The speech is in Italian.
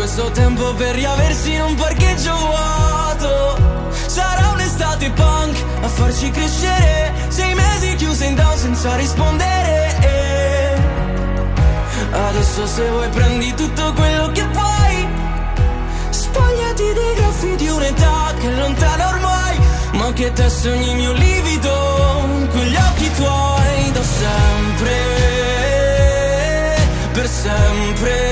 questo tempo per riaversi in un parcheggio vuoto. Sarà un'estate punk a farci crescere, 6 mesi chiuse in down senza rispondere. Adesso se vuoi prendi tutto quello che puoi, spogliati dei graffi di un'età che è lontana ormai, ma che te sogni mio livido, quegli occhi tuoi da sempre, per sempre.